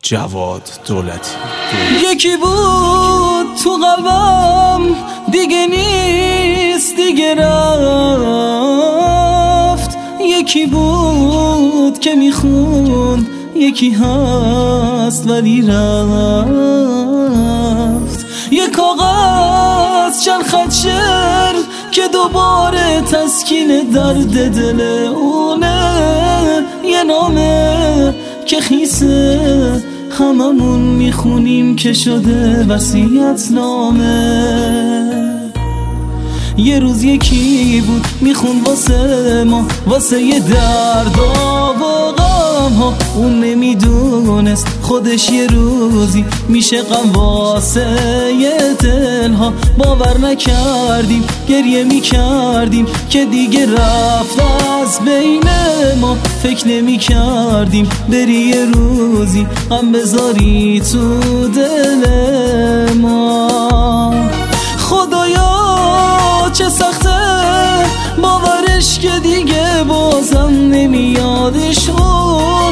جواد دولتی. یکی بود تو قلبم دیگه نیست دیگه رفت، یکی بود که میخوند یکی هست ولی رفت، یک کاغذ چند خط شعر که دوباره تسکین درد دل اونه، یه نامه که خیسه هممون میخونیم که شده وصیت نامه. یه روز یکی بود میخون واسه ما، واسه یه دردا و غم ها، اون نمیدونست خودش یه روزی میشه غم واسه یه دل ها. باور نکردیم گریه میکردیم که دیگه رفت از بین ما، فکر نمیکردیم بری یه روزی غم بذاری تو دل ما. خدایا چه سخته باورش که دیگه بازم نمیادشون،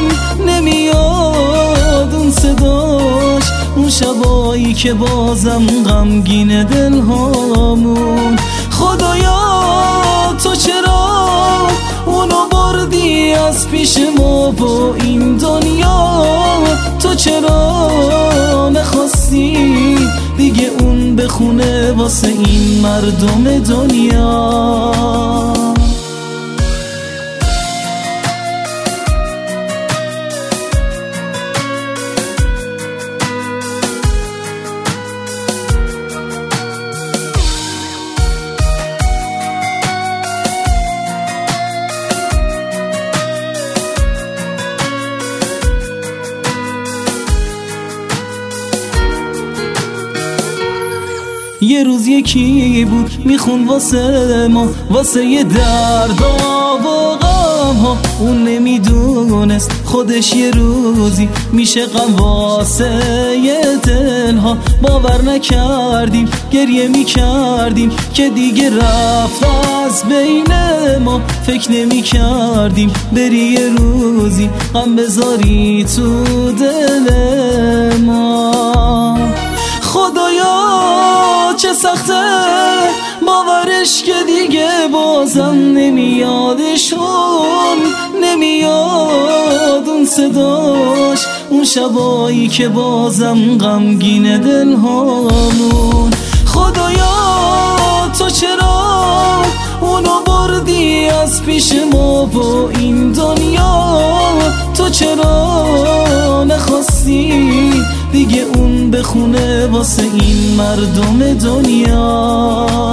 نمیاد اون صداش، اون شبایی که بازم غمگین دلهامون. خدایا تو چرا اونو بردی از پیش ما با این دنیا، تو چرا نخواستی دیگه اون بخونه واسه این مردم دنیا. یه روز یکی بود میخون واسه ما، واسه یه دردا و غم ها، اون نمیدونست خودش یه روزی میشه غم واسه یه دل ها. باور نکردیم گریه میکردیم که دیگه رفت از بین ما، فکر نمیکردیم بری یه روزی غم بذاری تو دل ما. خدایا چه سخته باورش که دیگه بازم نمیادشون، نمیاد اون صداش، اون شبایی که بازم غمگین دلهامون. خدایا تو چرا اونو بردی از پیش ما با این دنیا، تو چرا نخواستی دیگه اون بخونه واسه این مردم دنیا.